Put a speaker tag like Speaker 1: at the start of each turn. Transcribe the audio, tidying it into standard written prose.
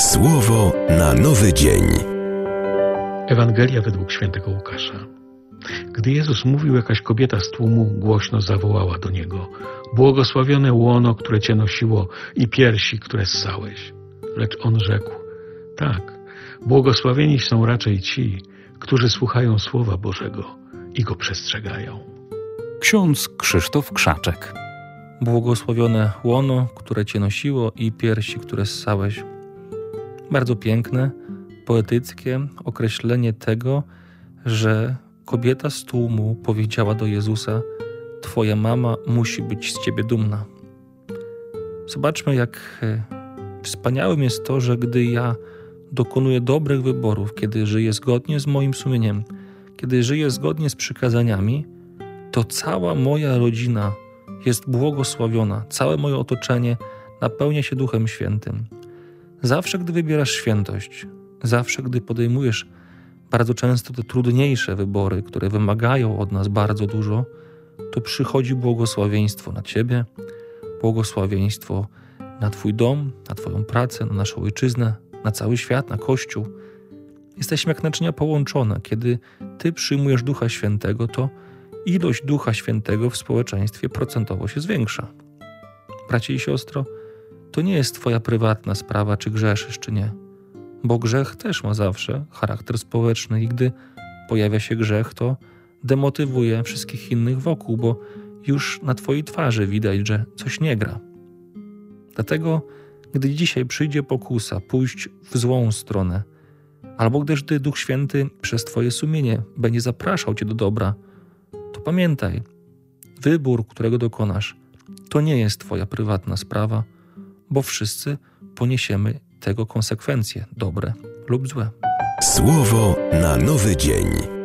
Speaker 1: Słowo na nowy dzień.
Speaker 2: Ewangelia według świętego Łukasza. Gdy Jezus mówił, jakaś kobieta z tłumu głośno zawołała do Niego: błogosławione łono, które Cię nosiło, i piersi, które ssałeś. Lecz On rzekł: tak, błogosławieni są raczej ci, którzy słuchają Słowa Bożego i go przestrzegają.
Speaker 3: Ksiądz Krzysztof Krzaczek. Błogosławione łono, które Cię nosiło, i piersi, które ssałeś. Bardzo piękne, poetyckie określenie tego, że kobieta z tłumu powiedziała do Jezusa: Twoja mama musi być z Ciebie dumna. Zobaczmy, jak wspaniałym jest to, że gdy ja dokonuję dobrych wyborów, kiedy żyję zgodnie z moim sumieniem, kiedy żyję zgodnie z przykazaniami, to cała moja rodzina jest błogosławiona, całe moje otoczenie napełnia się Duchem Świętym. Zawsze, gdy wybierasz świętość, zawsze, gdy podejmujesz bardzo często te trudniejsze wybory, które wymagają od nas bardzo dużo, to przychodzi błogosławieństwo na Ciebie, błogosławieństwo na Twój dom, na Twoją pracę, na naszą ojczyznę, na cały świat, na Kościół. Jesteśmy jak naczynia połączone. Kiedy Ty przyjmujesz Ducha Świętego, to ilość Ducha Świętego w społeczeństwie procentowo się zwiększa. Bracie i siostro, to nie jest Twoja prywatna sprawa, czy grzeszysz, czy nie. Bo grzech też ma zawsze charakter społeczny i gdy pojawia się grzech, to demotywuje wszystkich innych wokół, bo już na Twojej twarzy widać, że coś nie gra. Dlatego, gdy dzisiaj przyjdzie pokusa pójść w złą stronę, albo gdy Duch Święty przez Twoje sumienie będzie zapraszał Cię do dobra, to pamiętaj, wybór, którego dokonasz, to nie jest Twoja prywatna sprawa, bo wszyscy poniesiemy tego konsekwencje, dobre lub złe.
Speaker 1: Słowo na nowy dzień.